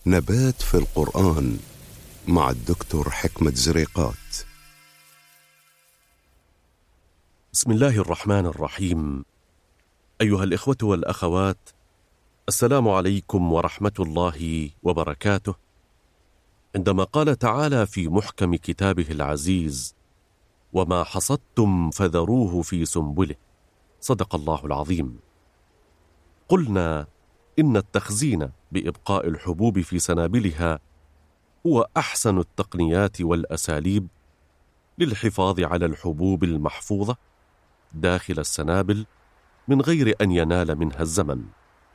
نبات في القرآن مع الدكتور حكمة زريقات. بسم الله الرحمن الرحيم. أيها الإخوة والأخوات، السلام عليكم ورحمة الله وبركاته. عندما قال تعالى في محكم كتابه العزيز: وما حصدتم فذروه في سنبله، صدق الله العظيم. قلنا إن التخزين بإبقاء الحبوب في سنابلها هو أحسن التقنيات والأساليب للحفاظ على الحبوب المحفوظة داخل السنابل من غير أن ينال منها الزمن.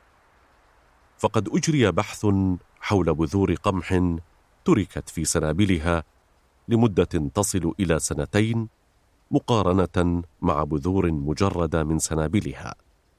فقد أجري بحث حول بذور قمح تركت في سنابلها لمدة تصل إلى 2 مقارنة مع بذور مجردة من سنابلها،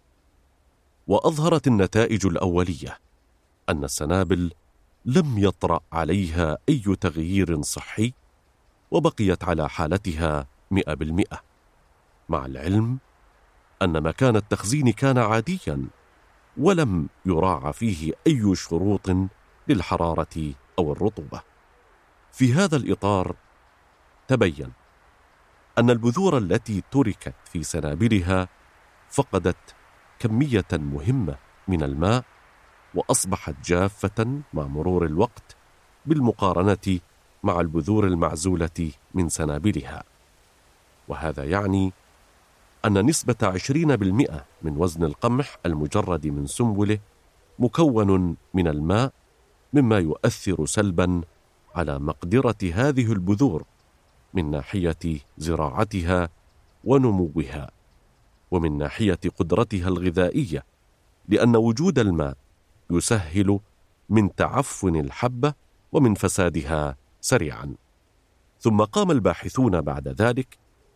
وأظهرت النتائج الأولية أن السنابل لم يطرأ عليها أي تغيير صحي، وبقيت على حالتها 100%، مع العلم أن مكان التخزين كان عاديا ولم يراعى فيه أي شروط للحرارة أو الرطوبة. في هذا الإطار تبين أن البذور التي تركت في سنابلها فقدت كمية مهمة من الماء، وأصبحت جافة مع مرور الوقت بالمقارنة مع البذور المعزولة من سنابلها. وهذا يعني أن نسبة 20% من وزن القمح المجرد من سنبله مكون من الماء، مما يؤثر سلبا على مقدرة هذه البذور من ناحية زراعتها ونموها، ومن ناحية قدرتها الغذائية، لأن وجود الماء يسهل من تعفن الحبة ومن فسادها سريعا. ثم قام الباحثون بعد ذلك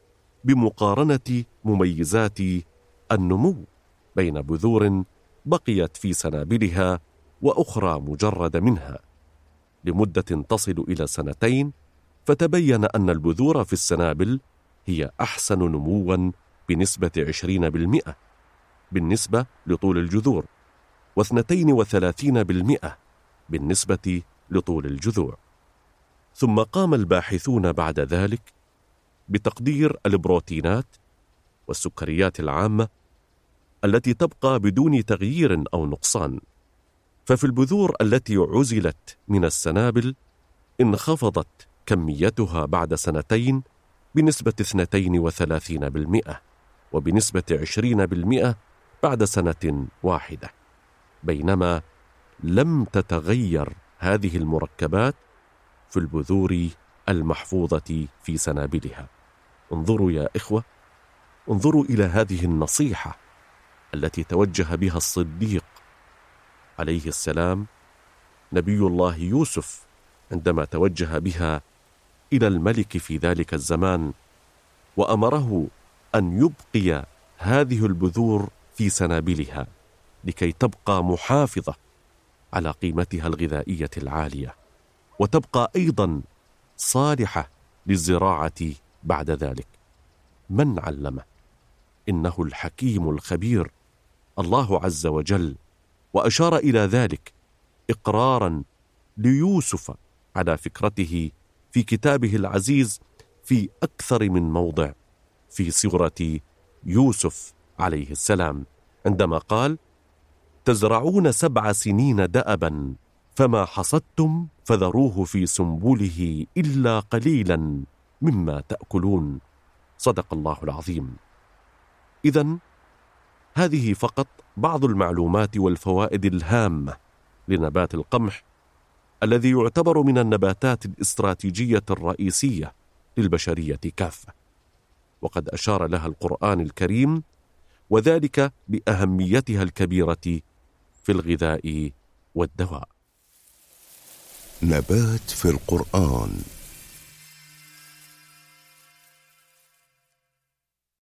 بمقارنة مميزات النمو بين بذور بقيت في سنابلها وأخرى مجرد منها لمدة تصل إلى 2 فتبين أن البذور في السنابل هي أحسن نموا بنسبة 20% بالنسبة لطول الجذور، و32% بالنسبة لطول الجذوع. ثم قام الباحثون بعد ذلك بتقدير البروتينات والسكريات العامة التي تبقى بدون تغيير أو نقصان. ففي البذور التي عزلت من السنابل انخفضت كميتها بعد 2 بنسبة 32%، وبنسبة 20% بعد 1 سنة، بينما لم تتغير هذه المركبات في البذور المحفوظة في سنابلها. انظروا يا إخوة، انظروا إلى هذه النصيحة التي توجه بها الصديق عليه السلام نبي الله يوسف عندما توجه بها إلى الملك في ذلك الزمان، وأمره أن يبقي هذه البذور في سنابلها لكي تبقى محافظة على قيمتها الغذائية العالية، وتبقى أيضا صالحة للزراعة بعد ذلك. من علمه؟ إنه الحكيم الخبير الله عز وجل، وأشار إلى ذلك إقرارا ليوسف على فكرته في كتابه العزيز في أكثر من موضع في سورة يوسف عليه السلام، عندما قال: تزرعون 7 سنين دأبا فما حصدتم فذروه في سنبله إلا قليلا مما تأكلون، صدق الله العظيم. إذن هذه فقط بعض المعلومات والفوائد الهامة لنبات القمح، الذي يعتبر من النباتات الاستراتيجية الرئيسية للبشرية كافة، وقد أشار لها القرآن الكريم، وذلك لأهميتها الكبيرة في الغذاء والدواء. نبات في القرآن.